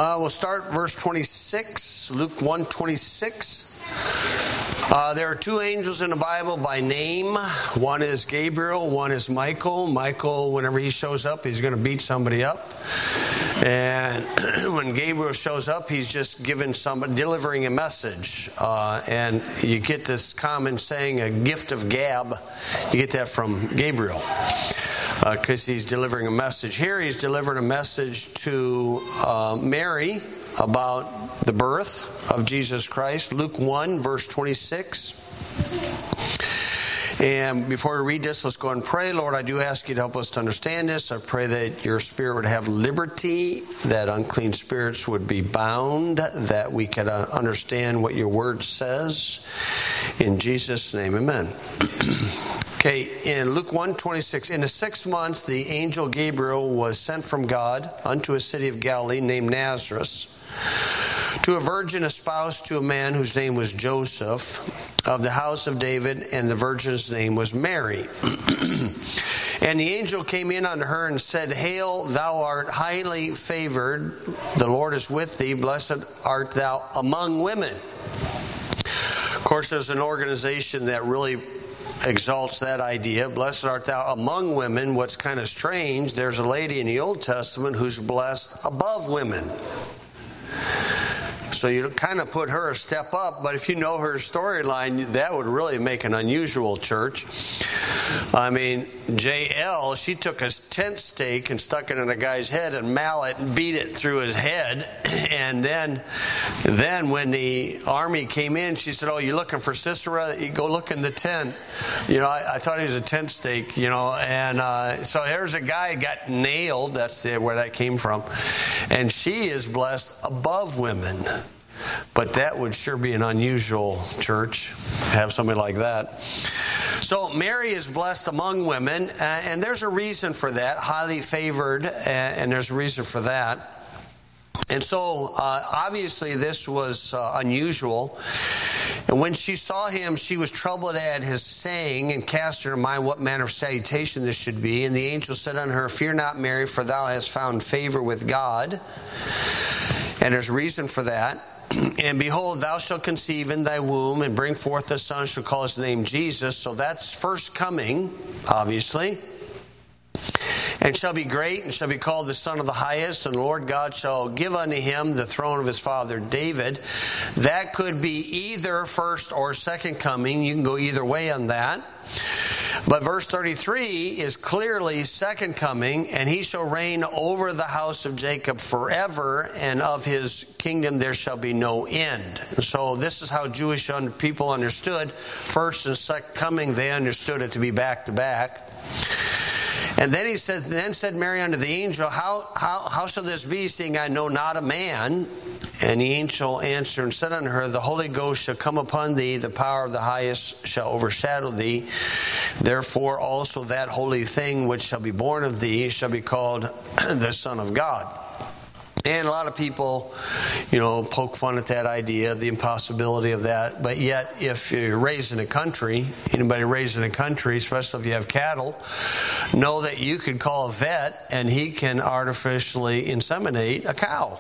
We'll start verse 26, Luke 1:26. There are two angels in the Bible by name. One is Gabriel, one is Michael. Michael, whenever he shows up, he's going to beat somebody up. And when Gabriel shows up, he's just delivering a message. And you get this common saying, a gift of gab. You get that from Gabriel, because he's delivering a message. Here he's delivering a message to Mary about the birth of Jesus Christ. Luke 1, verse 26. And before we read this, let's go and pray. Lord, I do ask you to help us to understand this. I pray that your Spirit would have liberty, that unclean spirits would be bound, that we could understand what your word says. In Jesus' name, amen. Okay, in Luke 1:26, in the 6 months, the angel Gabriel was sent from God unto a city of Galilee named Nazareth, to a virgin espoused to a man whose name was Joseph, of the house of David, and the virgin's name was Mary. And the angel came in unto her and said, Hail, thou art highly favored, the Lord is with thee, blessed art thou among women. Of course, there's an organization that really exalts that idea. Blessed art thou among women. What's kind of strange, there's a lady in the Old Testament who's blessed above women. So you kind of put her a step up, but if you know her storyline, that would really make an unusual church. I mean, Jael, she took a tent stake and stuck it in a guy's head and mallet and beat it through his head. And then when the army came in, she said, oh, you looking for Sisera? You go look in the tent. You know, I thought he was a tent stake, you know. And so there's a guy who got nailed. That's where that came from. And she is blessed above women. But that would sure be an unusual church, have somebody like that. So Mary is blessed among women, and there's a reason for that, highly favored, and there's a reason for that. And so, obviously, this was unusual. And when she saw him, she was troubled at his saying, and cast in her mind what manner of salutation this should be. And the angel said unto her, Fear not, Mary, for thou hast found favor with God. And there's a reason for that. And behold, thou shalt conceive in thy womb, and bring forth a son, shall call his name Jesus. So that's first coming, obviously. And shall be great, and shall be called the Son of the Highest, and the Lord God shall give unto him the throne of his father David. That could be either first or second coming. You can go either way on that. But verse 33 is clearly second coming, and he shall reign over the house of Jacob forever, and of his kingdom there shall be no end. And so this is how Jewish people understood first and second coming. They understood it to be back to back. And then he said, Then said Mary unto the angel, How shall this be, seeing I know not a man? And the angel answered and said unto her, The Holy Ghost shall come upon thee, the power of the highest shall overshadow thee. Therefore also that holy thing which shall be born of thee shall be called the Son of God. And a lot of people, poke fun at that idea, the impossibility of that. But yet, if you're raised in a country, anybody raised in a country, especially if you have cattle, know that you could call a vet and he can artificially inseminate a cow.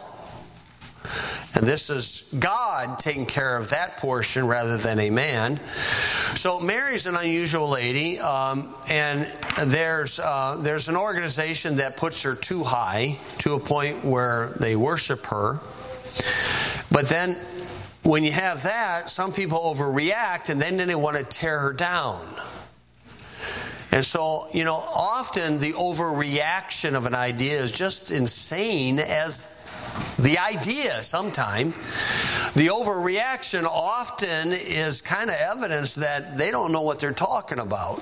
And this is God taking care of that portion rather than a man. So Mary's an unusual lady, and there's an organization that puts her too high to a point where they worship her. But then when you have that, some people overreact, and then they want to tear her down. And so, often the overreaction of an idea is just insane as the idea sometime. The overreaction often is kind of evidence that they don't know what they're talking about.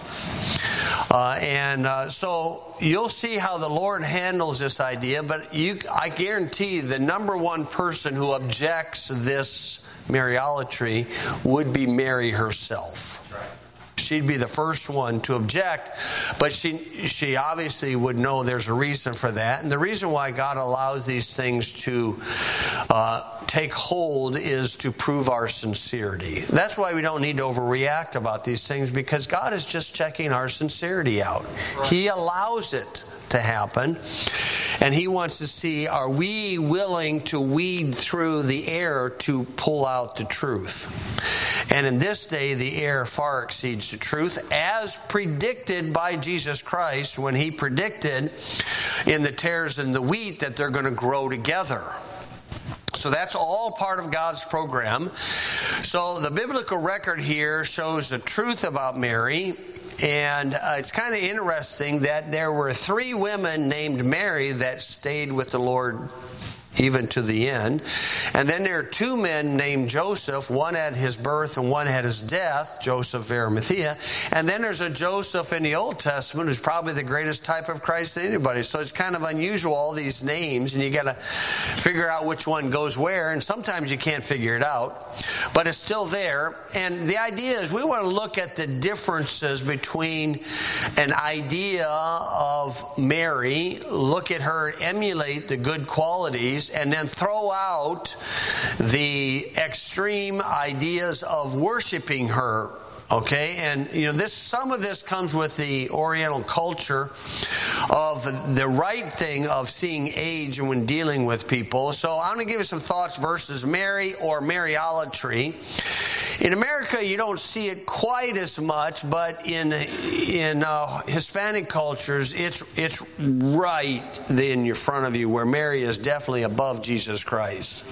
So you'll see how the Lord handles this idea, but I guarantee the number one person who objects this Mariolatry would be Mary herself. Right. She'd be the first one to object, but she obviously would know there's a reason for that. And the reason why God allows these things to take hold is to prove our sincerity. That's why we don't need to overreact about these things, because God is just checking our sincerity out. He allows it to happen. And he wants to see, are we willing to weed through the error to pull out the truth? And in this day, the error far exceeds the truth, as predicted by Jesus Christ when he predicted in the tares and the wheat that they're going to grow together. So that's all part of God's program. So the biblical record here shows the truth about Mary. And it's kind of interesting that there were 3 women named Mary that stayed with the Lord even to the end. And then there are 2 men named Joseph, one at his birth and one at his death, Joseph of Arimathea. And then there's a Joseph in the Old Testament who's probably the greatest type of Christ to anybody. So it's kind of unusual, all these names, and you got to figure out which one goes where. And sometimes you can't figure it out, but it's still there. And the idea is we want to look at the differences between an idea of Mary, look at her, emulate the good qualities, and then throw out the extreme ideas of worshiping her. Okay, and some of this comes with the Oriental culture of the right thing of seeing age when dealing with people. So I'm going to give you some thoughts versus Mary or Mariolatry. In America, you don't see it quite as much, but in Hispanic cultures, it's right in your front of you, where Mary is definitely above Jesus Christ,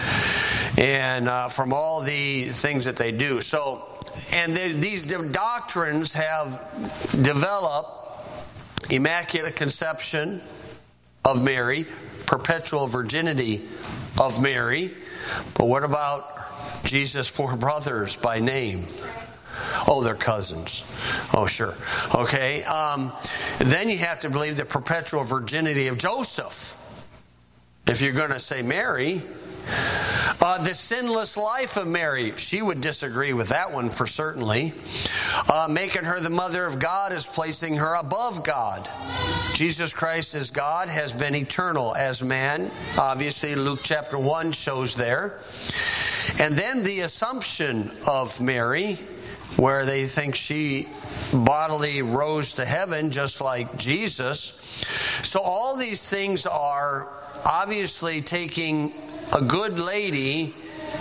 and from all the things that they do. So, and these doctrines have developed: Immaculate Conception of Mary, perpetual virginity of Mary. But what about Jesus' 4 brothers by name? Oh, they're cousins. Oh, sure. Okay. Then you have to believe the perpetual virginity of Joseph, if you're going to say Mary. The sinless life of Mary, she would disagree with that one for certainly. Making her the mother of God is placing her above God. Jesus Christ as God has been eternal as man. Obviously, Luke chapter 1 shows there. And then the assumption of Mary, where they think she bodily rose to heaven just like Jesus. So all these things are obviously taking a good lady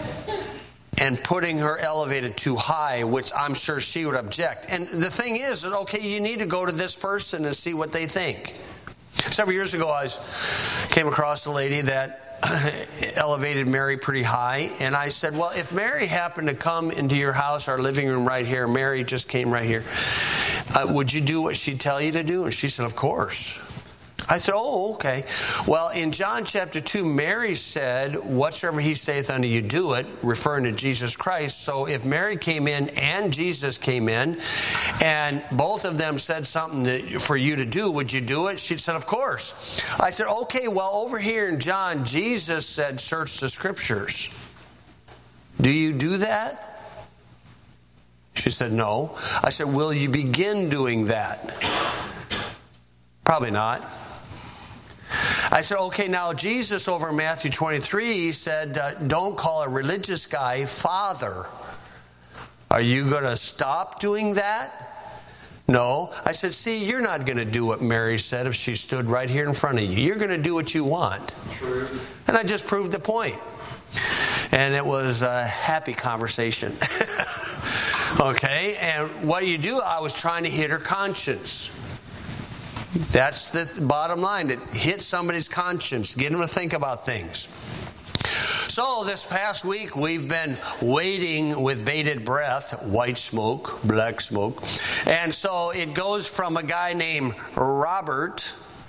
and putting her elevated too high, which I'm sure she would object. And the thing is, okay, you need to go to this person and see what they think. Several years ago, I came across a lady that elevated Mary pretty high, and I said, well, if Mary happened to come into your house, our living room right here, Mary just came right here, would you do what she'd tell you to do? And she said, of course. I said, oh, okay. Well, in John chapter 2, Mary said, whatsoever he saith unto you, do it, referring to Jesus Christ. So if Mary came in and Jesus came in, and both of them said something for you to do, would you do it? She said, of course. I said, okay, well, over here in John, Jesus said, search the Scriptures. Do you do that? She said, no. I said, will you begin doing that? Probably not. I said, okay, now Jesus over in Matthew 23 said, don't call a religious guy father. Are you going to stop doing that? No. I said, see, you're not going to do what Mary said if she stood right here in front of you. You're going to do what you want. True. And I just proved the point. And it was a happy conversation. Okay, and what you do, I was trying to hit her conscience. That's the bottom line. It hits somebody's conscience, get them to think about things. So this past week, we've been waiting with bated breath, white smoke, black smoke. And so it goes from a guy named Robert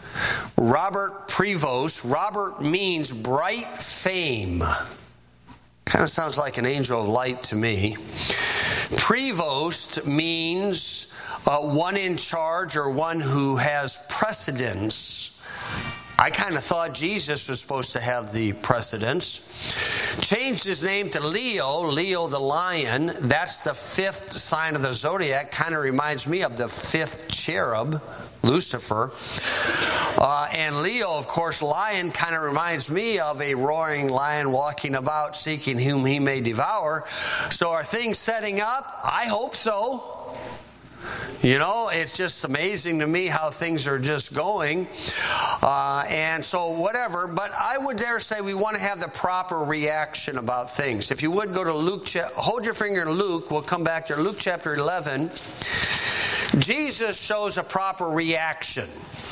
Prevost. Robert means bright fame. Kind of sounds like an angel of light to me. Prevost means one in charge or one who has precedence. I kind of thought Jesus was supposed to have the precedence. Changed his name to Leo the lion. That's the 5th sign of the zodiac. Kind of reminds me of the 5th cherub, Lucifer. And Leo, of course, lion, kind of reminds me of a roaring lion walking about seeking whom he may devour. So are things setting up? I hope so. You know, it's just amazing to me how things are just going. And so whatever, but I would dare say we want to have the proper reaction about things. If you would go to Luke, hold your finger in Luke, we'll come back to Luke chapter 11. Jesus shows a proper reaction.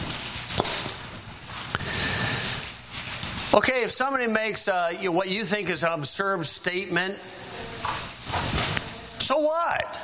Okay, if somebody makes what you think is an absurd statement, so what?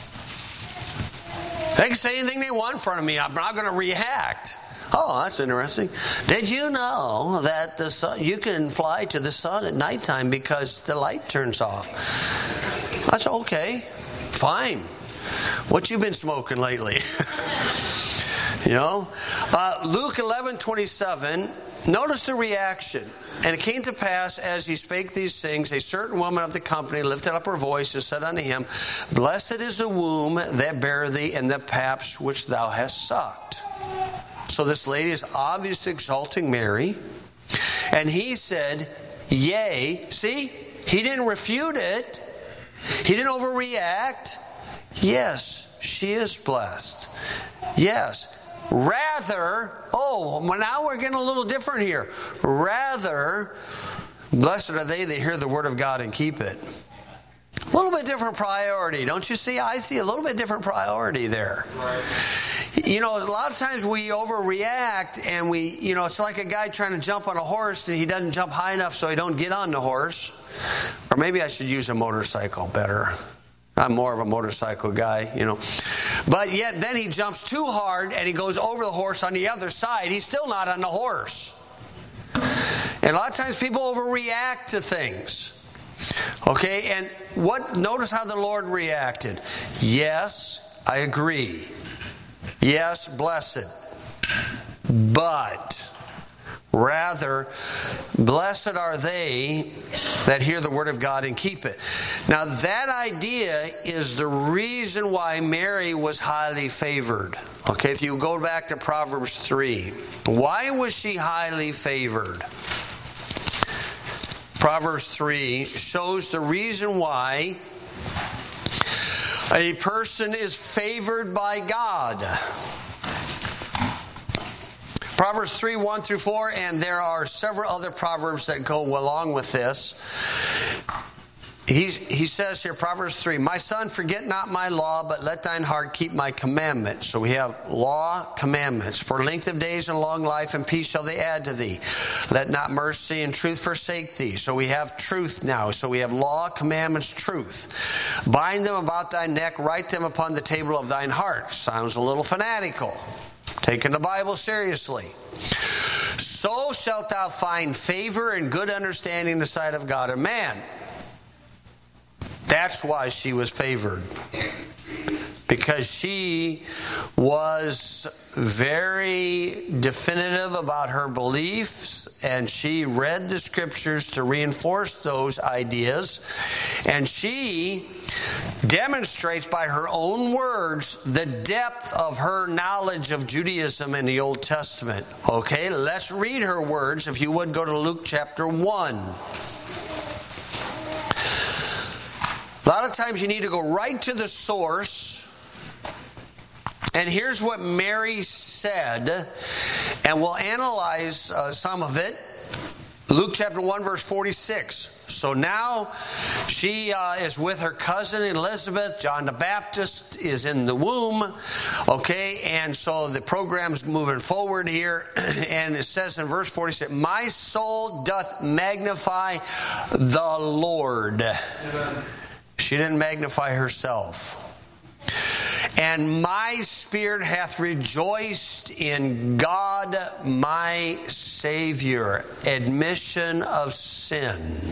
They can say anything they want in front of me. I'm not going to react. Oh, that's interesting. Did you know that the sun, you can fly to the sun at nighttime because the light turns off? That's okay. Fine. What you been smoking lately? You know? Luke 11:27. Notice the reaction. And it came to pass, as he spake these things, a certain woman of the company lifted up her voice and said unto him, Blessed is the womb that bare thee, and the paps which thou hast sucked. So this lady is obviously exalting Mary. And he said, Yea. See, he didn't refute it. He didn't overreact. Yes, she is blessed. Yes. Rather, now we're getting a little different here. Rather, blessed are they that hear the word of God and keep it. A little bit different priority, don't you see? I see a little bit different priority there. Right. You know, a lot of times we overreact and it's like a guy trying to jump on a horse and he doesn't jump high enough so he don't get on the horse. Or maybe I should use a motorcycle better. I'm more of a motorcycle guy, But yet then he jumps too hard and he goes over the horse on the other side. He's still not on the horse. And a lot of times people overreact to things. Okay, and notice how the Lord reacted. Yes, I agree. Yes, blessed. But rather, blessed are they that hear the word of God and keep it. Now that idea is the reason why Mary was highly favored. Okay, if you go back to Proverbs 3. Why was she highly favored? Proverbs 3 shows the reason why a person is favored by God. Proverbs 3, 1 through 4, and there are several other proverbs that go along with this. He says here, Proverbs 3, My son, forget not my law, but let thine heart keep my commandments. So we have law, commandments. For length of days and long life and peace shall they add to thee. Let not mercy and truth forsake thee. So we have truth now. So we have law, commandments, truth. Bind them about thy neck, write them upon the table of thine heart. Sounds a little fanatical. Taking the Bible seriously. So shalt thou find favor and good understanding in the sight of God and man. That's why she was favored. Because she was very definitive about her beliefs, and she read the scriptures to reinforce those ideas, and she demonstrates by her own words the depth of her knowledge of Judaism in the Old Testament. Okay, let's read her words. If you would, go to Luke chapter 1. A lot of times you need to go right to the source. And here's what Mary said, and we'll analyze some of it. Luke chapter 1, verse 46. So now she is with her cousin Elizabeth. John the Baptist is in the womb. Okay, and so the program's moving forward here. And it says in verse 46, My soul doth magnify the Lord. Amen. She didn't magnify herself. And my spirit hath rejoiced in God my Savior. Admission of sin.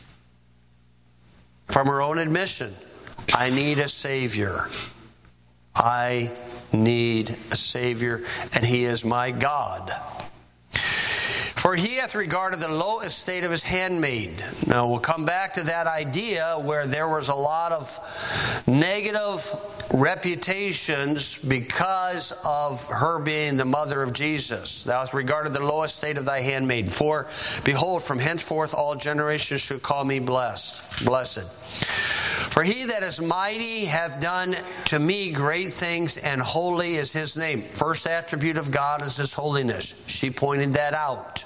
From her own admission, I need a Savior. I need a Savior, and He is my God. For He hath regarded the low estate of His handmaid. Now we'll come back to that idea where there was a lot of negative reputations because of her being the mother of Jesus. Thou hast regarded the low estate of thy handmaid. For behold, from henceforth all generations shall call me blessed. For he that is mighty hath done to me great things, and holy is his name. First attribute of God is his holiness. She pointed that out.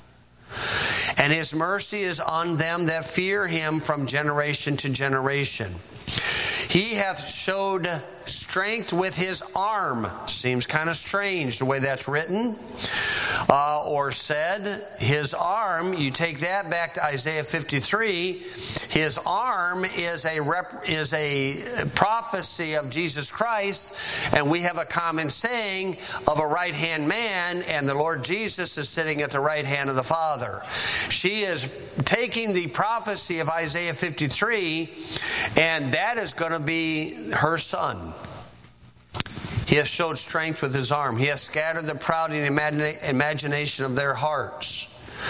And his mercy is on them that fear him from generation to generation. He hath showed strength with his arm. Seems kind of strange the way that's written. Or said, his arm, you take that back to Isaiah 53, his arm is a prophecy of Jesus Christ, and we have a common saying of a right-hand man, and the Lord Jesus is sitting at the right hand of the Father. She is taking the prophecy of Isaiah 53, and that is going to be her son. He hath showed strength with his arm. He hath scattered the proud in imagination of their hearts.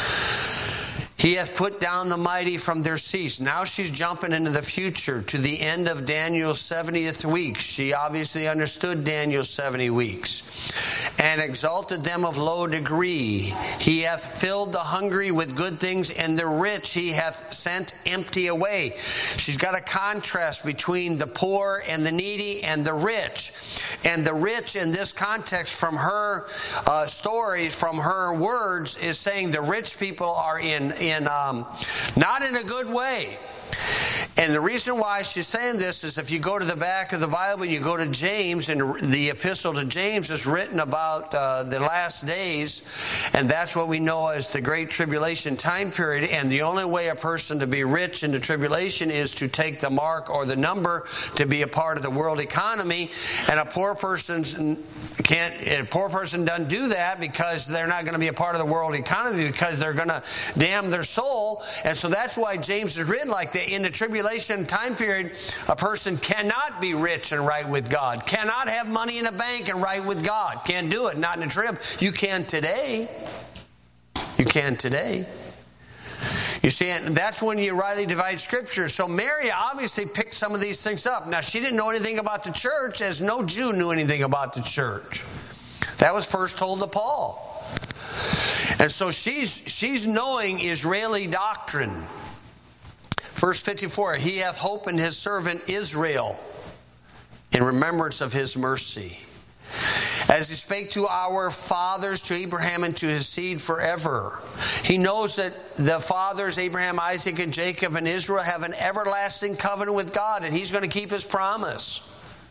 He hath put down the mighty from their seats. Now she's jumping into the future to the end of Daniel's 70th week. She obviously understood Daniel's 70 weeks. And exalted them of low degree. He hath filled the hungry with good things, and the rich he hath sent empty away. She's got a contrast between the poor and the needy and the rich. And the rich in this context from her stories, from her words, is saying the rich people are not in a good way. And the reason why she's saying this is if you go to the back of the Bible and you go to James, and the epistle to James is written about the last days, and that's what we know as the Great Tribulation time period. And the only way a person to be rich in the tribulation is to take the mark or the number to be a part of the world economy. And a poor person doesn't do that because they're not going to be a part of the world economy, because they're going to damn their soul. And so that's why James is written like that. In the tribulation time period, a person cannot be rich and right with God, cannot have money in a bank and right with God. Can't do it, not in the trib. You can today. You can today. You see, and that's when you rightly divide Scripture. So Mary obviously picked some of these things up. Now, she didn't know anything about the church, as no Jew knew anything about the church. That was first told to Paul. And so she's knowing Israeli doctrine. Verse 54, he hath hope in his servant Israel, in remembrance of his mercy, as he spake to our fathers, to Abraham, and to his seed forever. He knows that the fathers, Abraham, Isaac, and Jacob, and Israel, have an everlasting covenant with God, and he's going to keep his promise.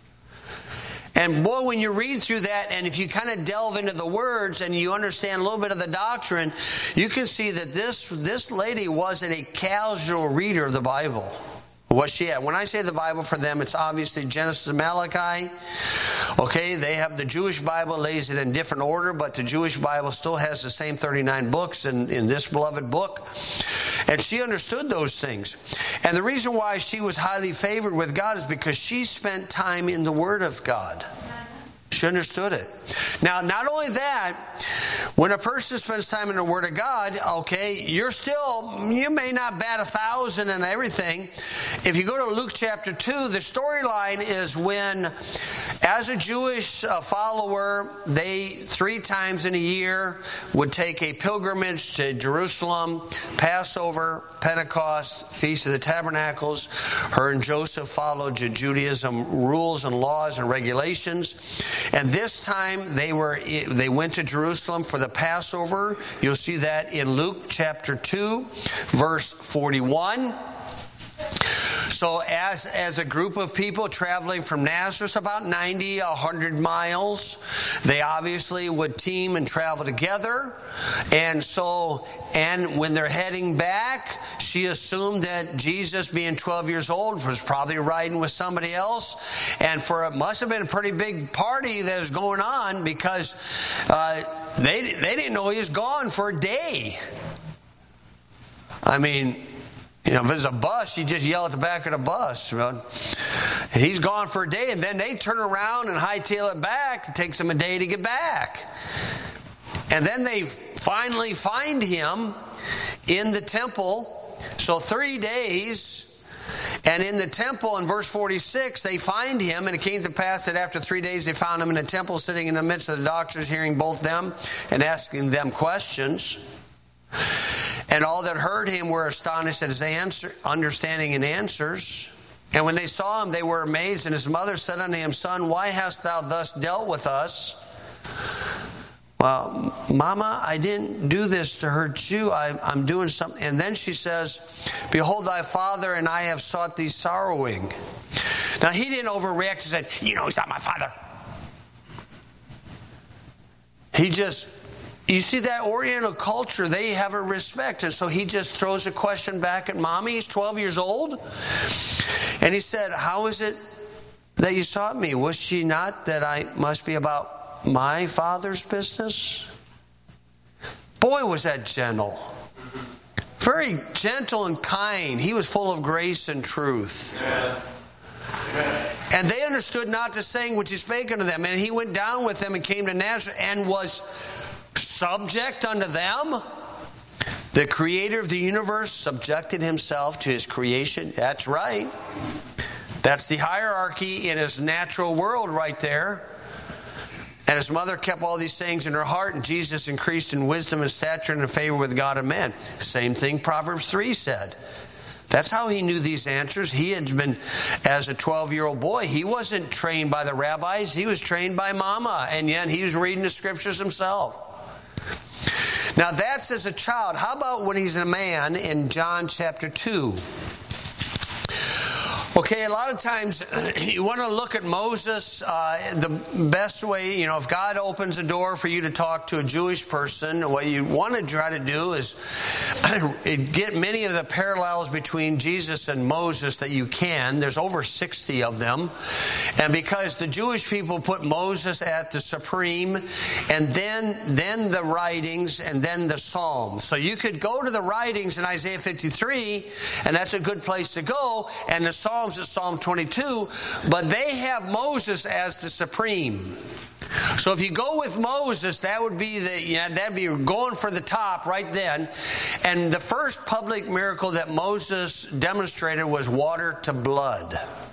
And boy, when you read through that, and if you kind of delve into the words and you understand a little bit of the doctrine, you can see that this lady wasn't a casual reader of the Bible. What she had. When I say the Bible for them, it's obviously Genesis and Malachi. Okay, they have the Jewish Bible, lays it in different order, but the Jewish Bible still has the same 39 books in this beloved book. And she understood those things. And the reason why she was highly favored with God is because she spent time in the Word of God. She understood it. Now, not only that, when a person spends time in the Word of God, okay, you may not bat 1,000 and everything. If you go to Luke chapter 2, the storyline is when, as a Jewish follower, they 3 times in a year would take a pilgrimage to Jerusalem, Passover, Pentecost, Feast of the Tabernacles. Her and Joseph followed Judaism rules and laws and regulations. And this time they went to Jerusalem for the Passover. You'll see that in Luke chapter 2, verse 41. So as a group of people traveling from Nazareth, about 90, 100 miles, they obviously would team and travel together. And when they're heading back, she assumed that Jesus, being 12 years old, was probably riding with somebody else. And it must have been a pretty big party that was going on, because they didn't know he was gone for a day. I mean, if it's a bus, you just yell at the back of the bus. And he's gone for a day, and then they turn around and hightail it back. It takes them a day to get back. And then they finally find him in the temple. So 3 days. And in the temple, in verse 46, they find him. And it came to pass that after 3 days they found him in the temple, sitting in the midst of the doctors, hearing both them and asking them questions. And all that heard him were astonished at his understanding and answers. And when they saw him, they were amazed. And his mother said unto him, Son, why hast thou thus dealt with us? Well, Mama, I didn't do this to hurt you. I'm doing something. And then she says, Behold, thy father and I have sought thee sorrowing. Now, he didn't overreact and said, he's not my father. You see that Oriental culture, they have a respect. And so he just throws a question back at Mommy. He's 12 years old. And he said, How is it that you sought me? Was she not that I must be about my father's business? Boy, was that gentle. Very gentle and kind. He was full of grace and truth. And they understood not the saying which he spake unto them. And he went down with them and came to Nazareth and was subject unto them. The creator of the universe subjected himself to his creation. That's right. That's the hierarchy in his natural world right there. And his mother kept all these sayings in her heart, and Jesus increased in wisdom and stature and in favor with God and men. Same thing Proverbs 3 said. That's how he knew these answers. He had been, as a 12-year-old boy, he wasn't trained by the rabbis. He was trained by Mama, and yet he was reading the scriptures himself. Now that's as a child. How about when he's a man in John chapter 2? Okay, a lot of times you want to look at Moses, the best way, if God opens a door for you to talk to a Jewish person, what you want to try to do is get many of the parallels between Jesus and Moses that you can. There's over 60 of them. And because the Jewish people put Moses at the supreme, and then the writings, and then the Psalms. So you could go to the writings in Isaiah 53, and that's a good place to go, and the Psalms is Psalm 22, but they have Moses as the supreme. So if you go with Moses, that would be that'd be going for the top right then. And the first public miracle that Moses demonstrated was water to blood.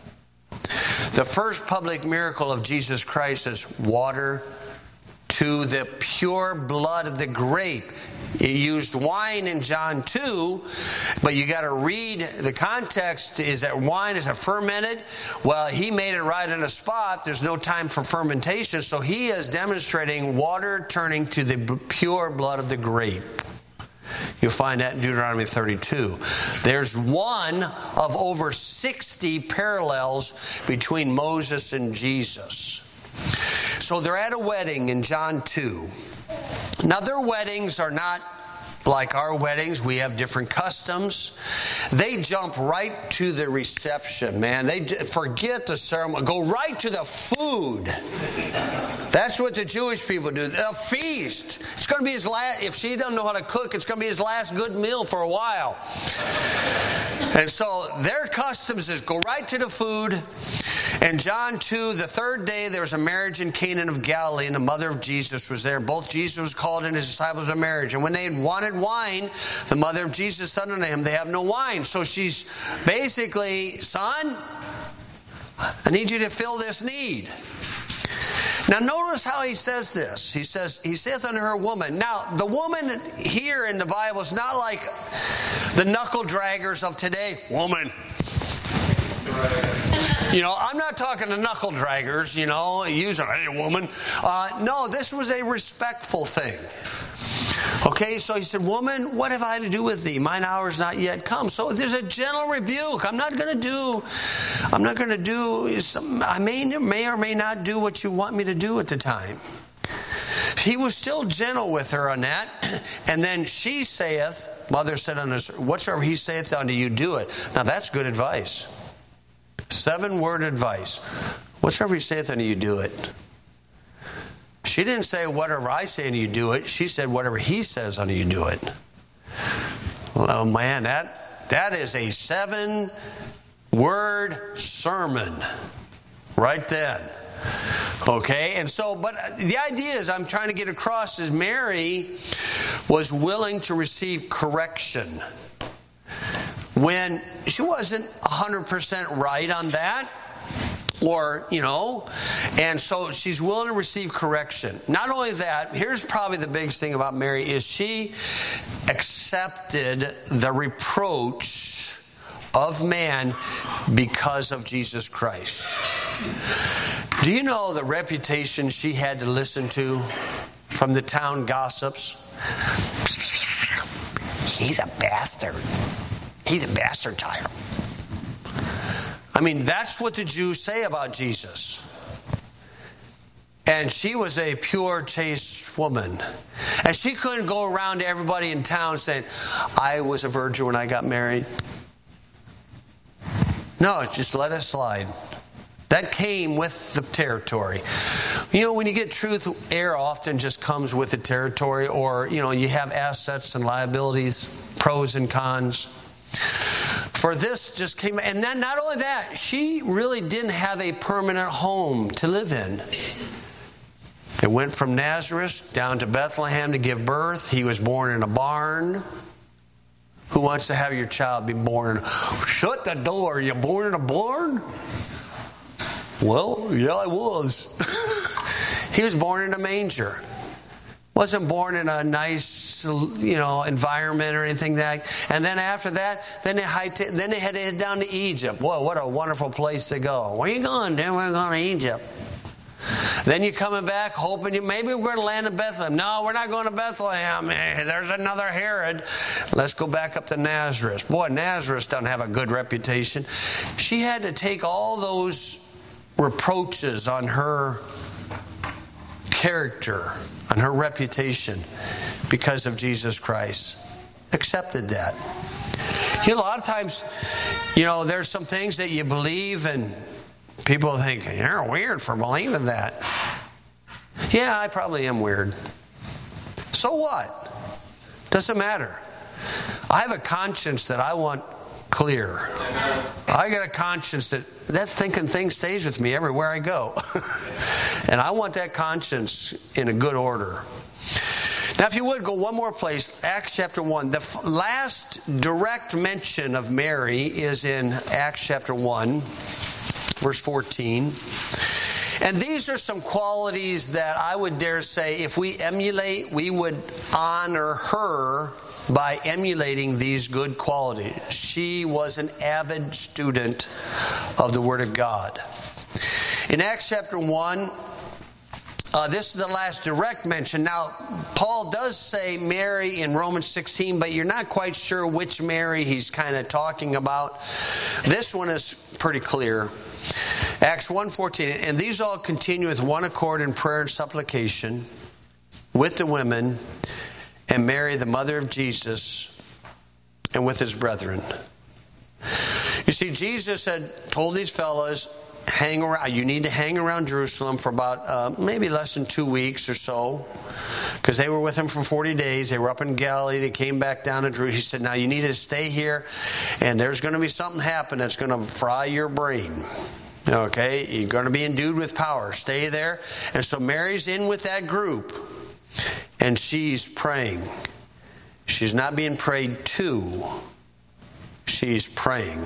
The first public miracle of Jesus Christ is water to the pure blood of the grape. It used wine in John 2, but you got to read the context. Is that wine? Is it fermented? Well, he made it right on the spot. There's no time for fermentation. So he is demonstrating water turning to the pure blood of the grape. You'll find that in Deuteronomy 32. There's one of over 60 parallels between Moses and Jesus. So they're at a wedding in John 2. Now, their weddings are not like our weddings. We have different customs. They jump right to the reception, man. They forget the ceremony. Go right to the food. That's what the Jewish people do. A feast. It's going to be his last. If she doesn't know how to cook, it's going to be his last good meal for a while. And so their customs is go right to the food. In John 2, the third day, there was a marriage in Cana of Galilee, and the mother of Jesus was there. Both Jesus was called and his disciples to marriage. And when they had wanted wine, the mother of Jesus said unto him, they have no wine. So she's basically, son, I need you to fill this need. Now notice how he says this. He saith unto her, woman. Now, the woman here in the Bible is not like the knuckle draggers of today. Woman. I'm not talking to knuckle draggers, using, hey, woman. No, this was a respectful thing. Okay, so he said, woman, what have I to do with thee? Mine hour is not yet come. So there's a gentle rebuke. I may or may not do what you want me to do at the time. He was still gentle with her on that. And then she saith, mother said unto us, whatsoever he saith unto you, do it. Now that's good advice. 7-word advice. Whatsoever he saith unto you, do it. She didn't say, whatever I say unto you, do it. She said, whatever he says unto you, do it. Oh man, that is a 7-word sermon right then. Okay, and so, but the idea is I'm trying to get across is Mary was willing to receive correction when she wasn't 100% right on that, and so she's willing to receive correction. Not only that, here's probably the biggest thing about Mary is she accepted the reproach of man because of Jesus Christ. Do you know the reputation she had to listen to from the town gossips? He's a bastard. He's a bastard child. I mean, that's what the Jews say about Jesus. And she was a pure, chaste woman. And she couldn't go around to everybody in town saying, I was a virgin when I got married. No, just let it slide. That came with the territory. You know, when you get truth, air often just comes with the territory, or, you know, you have assets and liabilities, pros and cons. For this just came, and then not only that, she really didn't have a permanent home to live in. It went from Nazareth down to Bethlehem to give birth. He was born in a barn. Who wants to have your child be born in? Shut the door. You're born in a barn? Well, yeah, I was. He was born in a manger. Wasn't born in a nice, environment or anything like that. And then after that, then they had to head down to Egypt. Whoa, what a wonderful place to go. Where are you going? Then we're going to Egypt. Then you're coming back hoping maybe we're going to land in Bethlehem. No, we're not going to Bethlehem. There's another Herod. Let's go back up to Nazareth. Boy, Nazareth doesn't have a good reputation. She had to take all those reproaches on her character, on her reputation, because of Jesus Christ. Accepted that. A lot of times, there's some things that you believe and people think, you're weird for believing that. Yeah, I probably am weird. So what? Doesn't matter. I have a conscience that I want clear. I got a conscience that thinking thing stays with me everywhere I go. And I want that conscience in a good order. Now, if you would, go one more place. Acts chapter 1. The last direct mention of Mary is in Acts chapter 1, verse 14. And these are some qualities that I would dare say, if we emulate, we would honor her by emulating these good qualities. She was an avid student of the Word of God. In Acts chapter 1, this is the last direct mention. Now, Paul does say Mary in Romans 16, but you're not quite sure which Mary he's kind of talking about. This one is pretty clear. Acts 1:14, and these all continue with one accord in prayer and supplication with the women and Mary, the mother of Jesus, and with his brethren. You see, Jesus had told these fellas, hang around. You need to hang around Jerusalem for about maybe less than 2 weeks or so, because they were with him for 40 days. They were up in Galilee. They came back down to Jerusalem. He said, now you need to stay here, and there's going to be something happen that's going to fry your brain. Okay, you're going to be endued with power. Stay there. And so Mary's in with that group, and she's praying. She's not being prayed to. She's praying.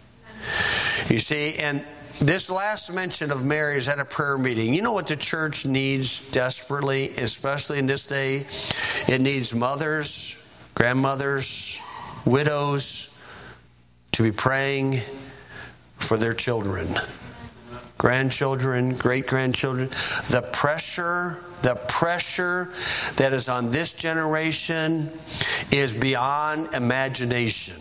You see, and this last mention of Mary is at a prayer meeting. You know what the church needs desperately, especially in this day? It needs mothers, grandmothers, widows to be praying for their children, grandchildren, great-grandchildren. The pressure that is on this generation is beyond imagination.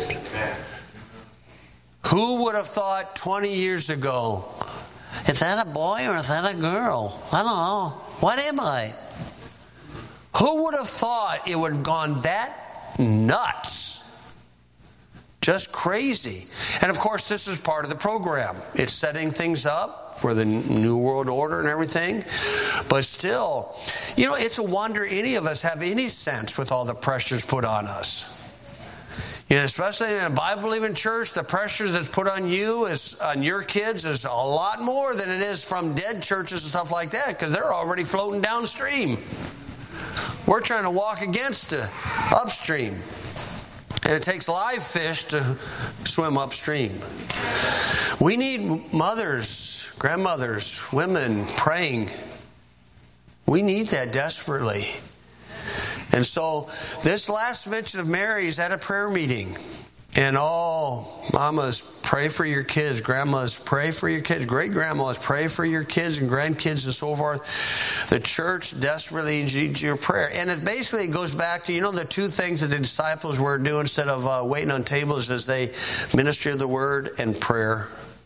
Who would have thought 20 years ago, is that a boy or is that a girl? I don't know. What am I? Who would have thought it would have gone that nuts? Just crazy. And of course, this is part of the program. It's setting things up for the New World Order and everything. But still, it's a wonder any of us have any sense with all the pressures put on us. Especially in a Bible-believing church, the pressures that's put on you, on your kids, is a lot more than it is from dead churches and stuff like that, because they're already floating downstream. We're trying to walk against the upstream. And it takes live fish to swim upstream. We need mothers, grandmothers, women praying. We need that desperately. And so this last mention of Mary is at a prayer meeting. And all mamas, pray for your kids. Grandmas, pray for your kids. Great-grandmas, pray for your kids and grandkids and so forth. The church desperately needs your prayer. And it basically goes back to, the two things that the disciples were doing instead of waiting on tables as they minister the word and prayer.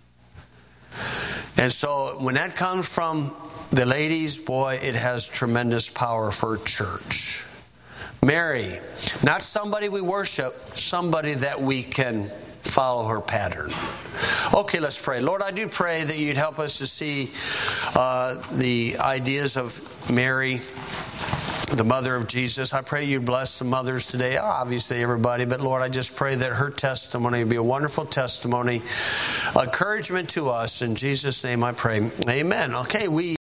And so when that comes from the ladies, boy, it has tremendous power for church. Mary, not somebody we worship, somebody that we can follow her pattern. Okay, let's pray. Lord, I do pray that you'd help us to see the ideas of Mary, the mother of Jesus. I pray you bless the mothers today, obviously everybody, but Lord, I just pray that her testimony would be a wonderful testimony, encouragement to us. In Jesus' name I pray. Amen. Okay,